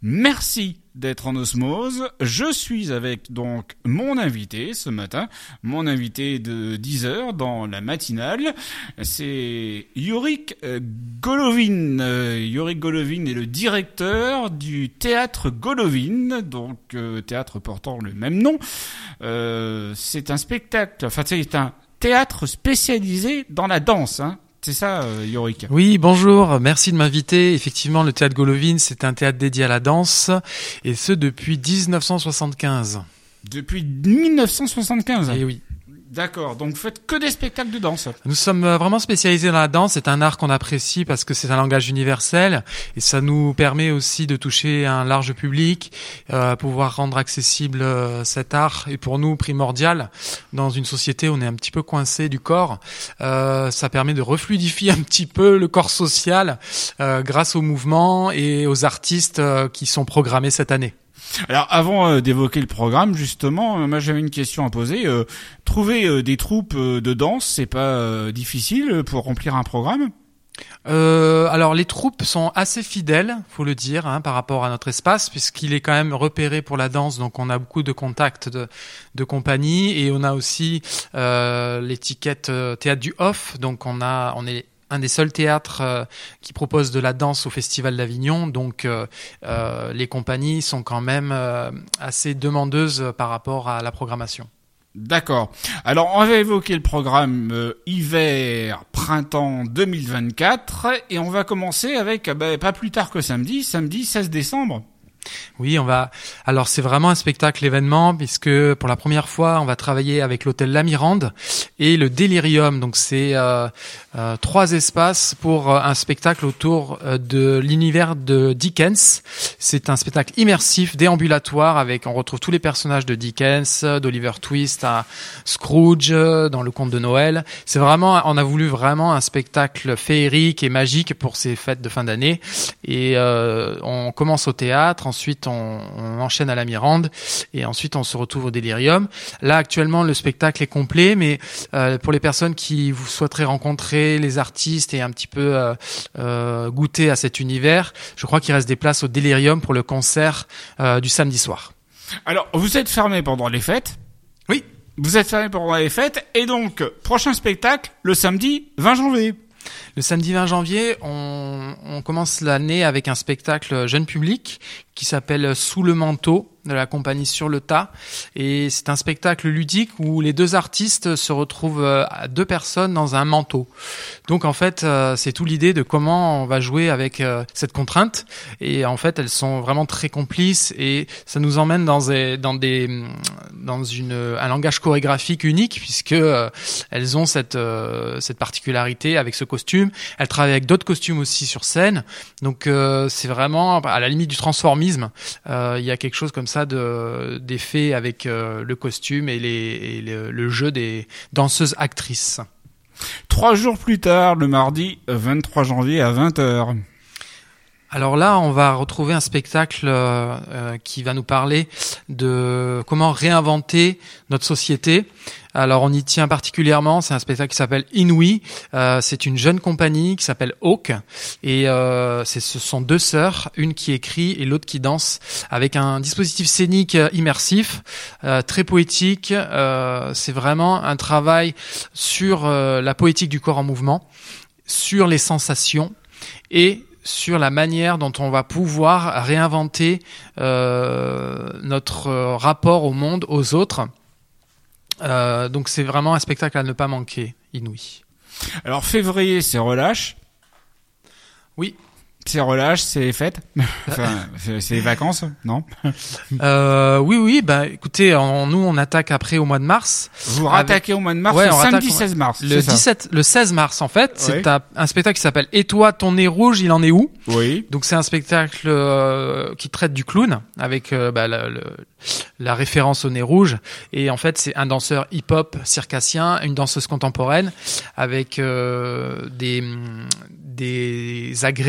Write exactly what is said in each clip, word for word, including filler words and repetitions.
Merci d'être en osmose. Je suis avec donc mon invité ce matin, mon invité de dix heures dans la matinale. C'est Yorick Golovin. Yorick Golovin est le directeur du théâtre Golovin, donc euh, théâtre portant le même nom. Euh, c'est un spectacle, enfin c'est un théâtre spécialisé dans la danse, hein. C'est ça, euh, Yorick. Oui, bonjour, merci de m'inviter. Effectivement, le théâtre Golovin, c'est un théâtre dédié à la danse, et ce depuis dix-neuf cent soixante-quinze. Depuis mille neuf cent soixante-quinze. Eh oui. D'accord, donc vous faites que des spectacles de danse. Nous sommes vraiment spécialisés dans la danse, c'est un art qu'on apprécie parce que c'est un langage universel et ça nous permet aussi de toucher un large public, euh, pouvoir rendre accessible euh, cet art est pour nous primordial. Dans une société où on est un petit peu coincé du corps, euh, ça permet de refluidifier un petit peu le corps social euh, grâce au mouvement et aux artistes euh, qui sont programmés cette année. Alors avant euh, d'évoquer le programme, justement, euh, moi j'avais une question à poser. Euh, trouver euh, des troupes euh, de danse, c'est pas euh, difficile pour remplir un programme ? Euh, alors les troupes sont assez fidèles, faut le dire, hein, par rapport à notre espace, puisqu'il est quand même repéré pour la danse, donc on a beaucoup de contacts de, de compagnie et on a aussi euh, l'étiquette euh, théâtre du off, donc on a, on est un des seuls théâtres euh, qui propose de la danse au Festival d'Avignon, donc euh, euh, les compagnies sont quand même euh, assez demandeuses par rapport à la programmation. D'accord. Alors on va évoquer le programme euh, hiver-printemps deux mille vingt-quatre et on va commencer avec euh, bah, pas plus tard que samedi, samedi seize décembre. Oui, on va. Alors c'est vraiment un spectacle événement puisque pour la première fois on va travailler avec l'hôtel La Mirande et le Delirium. Donc c'est euh, euh, trois espaces pour euh, un spectacle autour euh, de l'univers de Dickens. C'est un spectacle immersif, déambulatoire avec on retrouve tous les personnages de Dickens, d'Oliver Twist à Scrooge dans Le Conte de Noël. C'est vraiment, on a voulu vraiment un spectacle féerique et magique pour ces fêtes de fin d'année. Et euh, on commence au théâtre. Ensuite, on, on enchaîne à la Mirande et ensuite on se retrouve au Delirium. Là, actuellement, le spectacle est complet, mais euh, pour les personnes qui vous souhaiteraient rencontrer les artistes et un petit peu euh, euh, goûter à cet univers, je crois qu'il reste des places au Delirium pour le concert euh, du samedi soir. Alors, vous êtes fermé pendant les fêtes ? Oui. Vous êtes fermé pendant les fêtes et donc, prochain spectacle, le samedi vingt janvier. Le samedi vingt janvier, on, on commence l'année avec un spectacle jeune public qui s'appelle Sous le manteau de la compagnie Sur le tas. Et c'est un spectacle ludique où les deux artistes se retrouvent à deux personnes dans un manteau. Donc en fait, c'est tout l'idée de comment on va jouer avec cette contrainte. Et en fait, elles sont vraiment très complices et ça nous emmène dans des, dans des, dans une, un langage chorégraphique unique puisque elles ont cette, cette particularité avec ce costume. Elles travaillent avec d'autres costumes aussi sur scène. Donc euh, c'est vraiment à la limite du transformisme. Euh, il y a quelque chose comme ça de d'effet avec euh, le costume et, les, et le, le jeu des danseuses actrices. Trois jours plus tard, le mardi vingt-trois janvier à vingt heures. Alors là, on va retrouver un spectacle euh, euh, qui va nous parler de comment réinventer notre société. Alors on y tient particulièrement, c'est un spectacle qui s'appelle Inouï. Euh, c'est une jeune compagnie qui s'appelle Hawk et euh, c'est, ce sont deux sœurs, une qui écrit et l'autre qui danse, avec un dispositif scénique immersif, euh, très poétique. Euh, c'est vraiment un travail sur euh, la poétique du corps en mouvement, sur les sensations et sur la manière dont on va pouvoir réinventer euh, notre rapport au monde, aux autres. Euh, donc c'est vraiment un spectacle à ne pas manquer, Inouï. Alors février, c'est relâche. Oui. C'est relâche, c'est les fêtes. Enfin, c'est les vacances, non? euh, Oui, oui. Bah, écoutez, on, nous on attaque après au mois de mars. Vous rattaquez avec... au mois de mars, ouais, le samedi rattaque... seize mars. Le dix-sept, le seize mars en fait. Oui. C'est un, un spectacle qui s'appelle Et toi, ton nez rouge, il en est où? Oui. Donc c'est un spectacle euh, qui traite du clown avec euh, bah, la, le, la référence au nez rouge. Et en fait, c'est un danseur hip-hop circassien, une danseuse contemporaine avec euh, des des agrès. Enfin,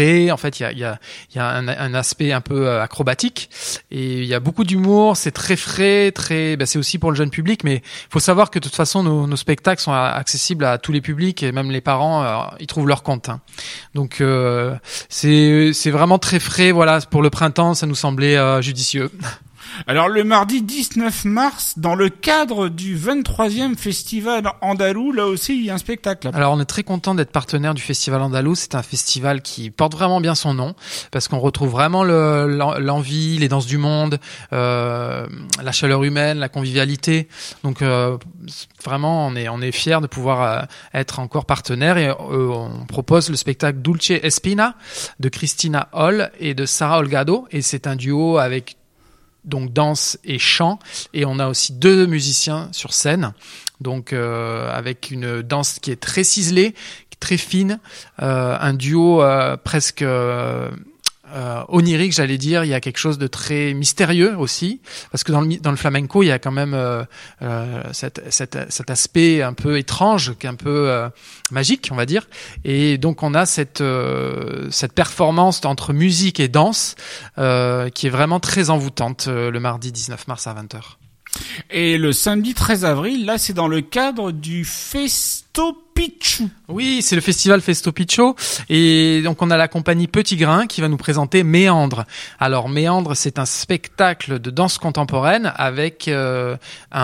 fait, il y a, il y a, il y a un, un aspect un peu acrobatique et il y a beaucoup d'humour. C'est très frais, très. Ben, c'est aussi pour le jeune public, mais il faut savoir que de toute façon, nos, nos spectacles sont accessibles à tous les publics et même les parents, euh, ils trouvent leur compte. Hein. Donc, euh, c'est, c'est vraiment très frais. Voilà, pour le printemps, ça nous semblait euh, judicieux. Alors le mardi dix-neuf mars, dans le cadre du vingt-troisième festival andalou, là aussi il y a un spectacle. Alors on est très content d'être partenaire du festival andalou. C'est un festival qui porte vraiment bien son nom parce qu'on retrouve vraiment le, l'envie, les danses du monde, euh, la chaleur humaine, la convivialité. Donc euh, vraiment on est on est fiers de pouvoir euh, être encore partenaire et euh, on propose le spectacle Dulce Espina de Christina Hall et de Sarah Olgado et c'est un duo avec donc danse et chant, et on a aussi deux musiciens sur scène, donc euh, avec une danse qui est très ciselée, très fine, euh, un duo euh, presque euh, euh, onirique, j'allais dire. Il y a quelque chose de très mystérieux aussi, parce que dans le dans le flamenco, il y a quand même euh, euh, cet, cet cet aspect un peu étrange, qui est un peu euh, magique, on va dire. Et donc on a cette euh, cette performance entre musique et danse euh, qui est vraiment très envoûtante euh, le mardi dix-neuf mars à vingt heures. Et le samedi treize avril, là c'est dans le cadre du Festo Picchu. Oui, c'est le festival Festo Picchu et donc on a la compagnie Petit Grain qui va nous présenter Méandre. Alors Méandre, c'est un spectacle de danse contemporaine avec euh,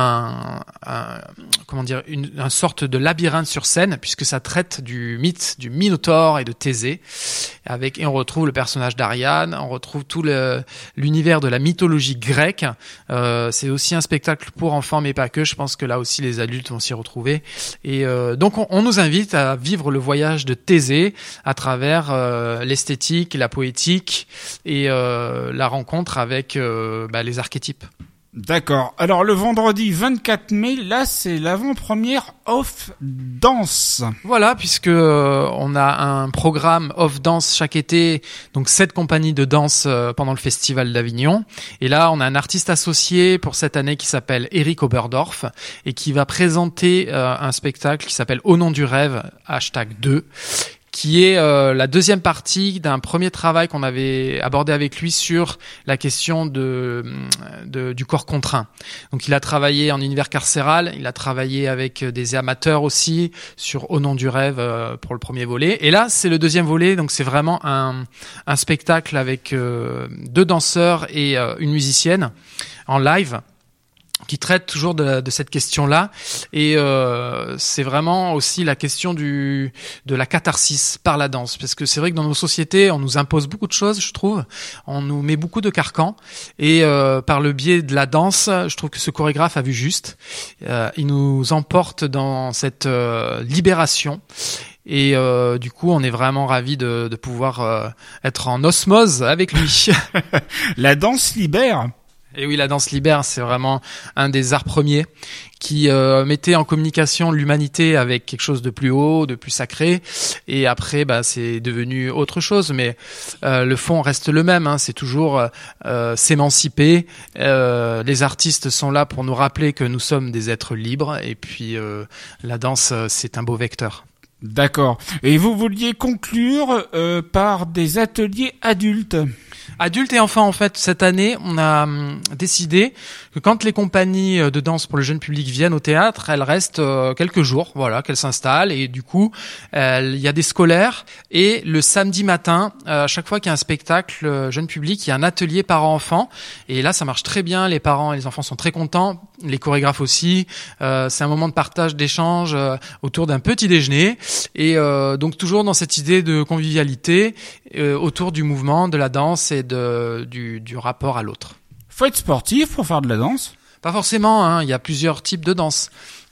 un, un comment dire une, une sorte de labyrinthe sur scène puisque ça traite du mythe du Minotaure et de Thésée. Avec et on retrouve le personnage d'Ariane, on retrouve tout le l'univers de la mythologie grecque. Euh, c'est aussi un spectacle pour enfants mais pas que. Je pense que là aussi les adultes vont s'y retrouver et euh, donc on, on nous invite à vivre le voyage de Thésée à travers euh, l'esthétique, la poétique et euh, la rencontre avec euh, bah, les archétypes. D'accord. Alors le vendredi vingt-quatre mai, là c'est l'avant-première Off Danse. Voilà, puisque euh, on a un programme Off Danse chaque été, donc sept compagnies de danse euh, pendant le festival d'Avignon. Et là, on a un artiste associé pour cette année qui s'appelle Eric Oberdorf et qui va présenter euh, un spectacle qui s'appelle Au nom du rêve, hashtag deux. Qui est euh, la deuxième partie d'un premier travail qu'on avait abordé avec lui sur la question de, de du corps contraint. Donc il a travaillé en univers carcéral, il a travaillé avec des amateurs aussi sur Au nom du rêve euh, pour le premier volet. Et là c'est le deuxième volet, donc c'est vraiment un, un spectacle avec euh, deux danseurs et euh, une musicienne en live, qui traite toujours de, de cette question-là, et euh, c'est vraiment aussi la question du de la catharsis par la danse, parce que c'est vrai que dans nos sociétés, on nous impose beaucoup de choses, je trouve, on nous met beaucoup de carcans, et euh, par le biais de la danse, je trouve que ce chorégraphe a vu juste, euh, il nous emporte dans cette euh, libération. Et euh, du coup, on est vraiment ravis de, de pouvoir euh, être en osmose avec lui. La danse libère. Et oui, la danse libère, c'est vraiment un des arts premiers qui euh, mettait en communication l'humanité avec quelque chose de plus haut, de plus sacré. Et après, bah, c'est devenu autre chose. Mais euh, le fond reste le même. Hein, c'est toujours euh, s'émanciper. Euh, les artistes sont là pour nous rappeler que nous sommes des êtres libres. Et puis, euh, la danse, c'est un beau vecteur. D'accord. Et vous vouliez conclure euh, par des ateliers adultes. Adultes et enfants, en fait, cette année, on a hum, décidé que quand les compagnies de danse pour le jeune public viennent au théâtre, elles restent euh, quelques jours, voilà, qu'elles s'installent. Et du coup, il y a des scolaires. Et le samedi matin, euh, à chaque fois qu'il y a un spectacle euh, jeune public, il y a un atelier parents-enfants. Et là, ça marche très bien. Les parents et les enfants sont très contents. Les chorégraphes aussi. Euh, c'est un moment de partage, d'échange euh, autour d'un petit déjeuner. Et euh, donc toujours dans cette idée de convivialité euh, autour du mouvement, de la danse et de, du, du rapport à l'autre. Faut être sportif pour faire de la danse ? Pas forcément, hein. Il y a plusieurs types de danse.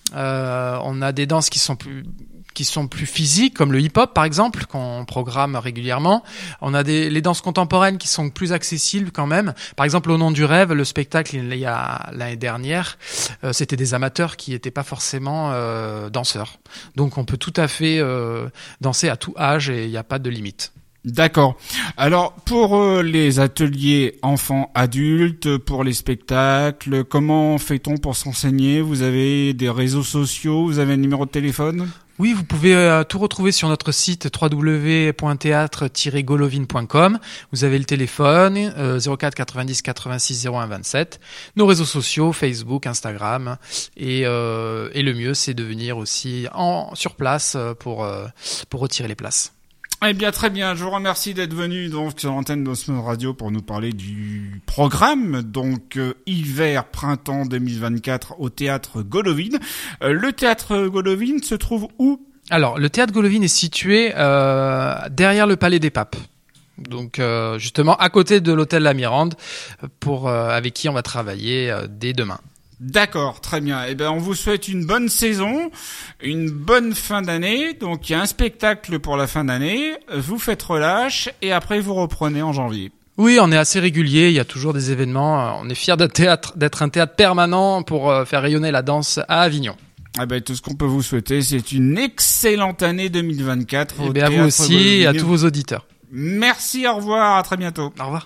Euh, on a des danses qui sont plus qui sont plus physiques, comme le hip-hop par exemple, qu'on programme régulièrement. On a des les danses contemporaines qui sont plus accessibles quand même. Par exemple, Au nom du rêve, le spectacle il y a l'année dernière, euh, c'était des amateurs qui n'étaient pas forcément euh, danseurs. Donc on peut tout à fait euh, danser à tout âge et il n'y a pas de limite. D'accord. Alors, pour euh, les ateliers enfants-adultes, pour les spectacles, comment fait-on pour s'enseigner ? Vous avez des réseaux sociaux ? Vous avez un numéro de téléphone ? Oui, vous pouvez euh, tout retrouver sur notre site w w w point théâtre tiret golovin point com. Vous avez le téléphone euh, zéro quatre quatre-vingt-dix quatre-vingt-six zéro un vingt-sept, nos réseaux sociaux Facebook, Instagram, et euh, et le mieux c'est de venir aussi en sur place pour euh, pour retirer les places. Eh bien, très bien. Je vous remercie d'être venu donc sur l'antenne d'Osmose Radio pour nous parler du programme donc euh, hiver-printemps deux mille vingt-quatre au théâtre Golovin. Euh, le théâtre Golovin se trouve où ? Alors, le théâtre Golovin est situé euh, derrière le Palais des Papes. Donc, euh, justement, à côté de l'hôtel La Mirande, pour euh, avec qui on va travailler euh, dès demain. D'accord, très bien. Eh ben, on vous souhaite une bonne saison, une bonne fin d'année. Donc, il y a un spectacle pour la fin d'année. Vous faites relâche et après vous reprenez en janvier. Oui, on est assez régulier. Il y a toujours des événements. On est fiers d'être théâtre, d'être un théâtre permanent pour euh, faire rayonner la danse à Avignon. Eh ben, tout ce qu'on peut vous souhaiter, c'est une excellente année deux mille vingt-quatre. Et bien, à vous aussi et à tous vos auditeurs. Merci, au revoir, à très bientôt. Au revoir.